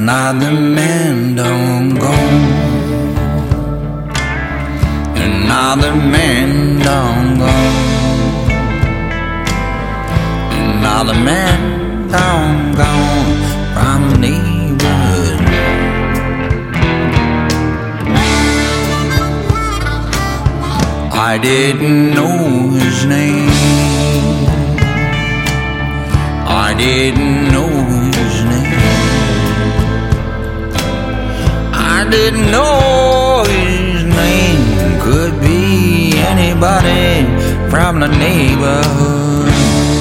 Another man don't go. Another man don't go. Another man don't go from the neighborhood. I didn't know his name. I didn't know his name. I didn't know his name. Could be anybody from the neighborhood.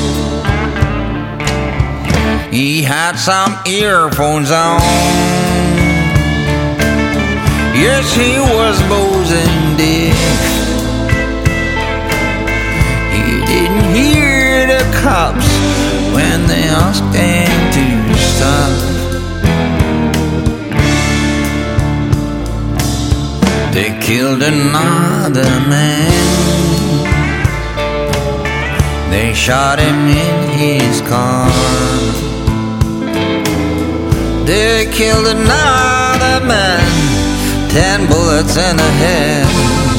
He had some earphones on. Yes, he was boozing dick. He didn't hear the cops when they asked him to stop. They killed another man. They shot him in his car. They killed another man, 10 bullets in the head.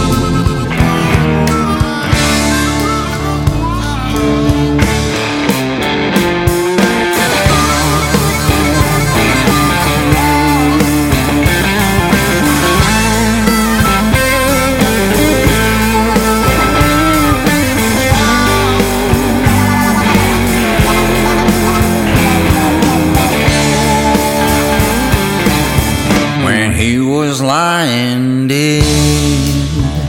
He was lying dead,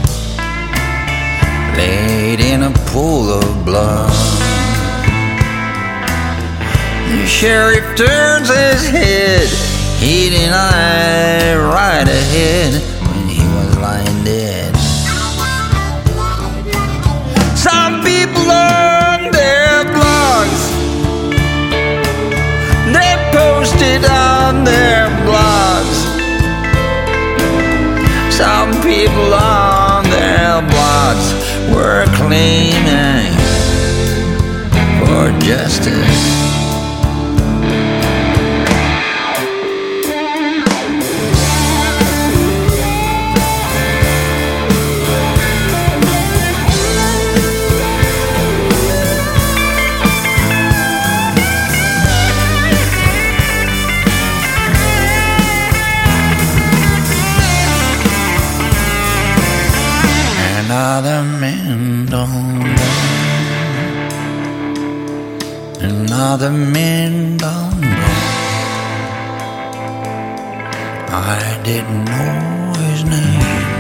laid in a pool of blood. The sheriff turns his head, he denied right ahead when he was lying dead. Some people on their blogs, they posted on their blogs. Some people on their blogs were claiming for justice. Another man don't go. Another man don't go. I didn't know his name.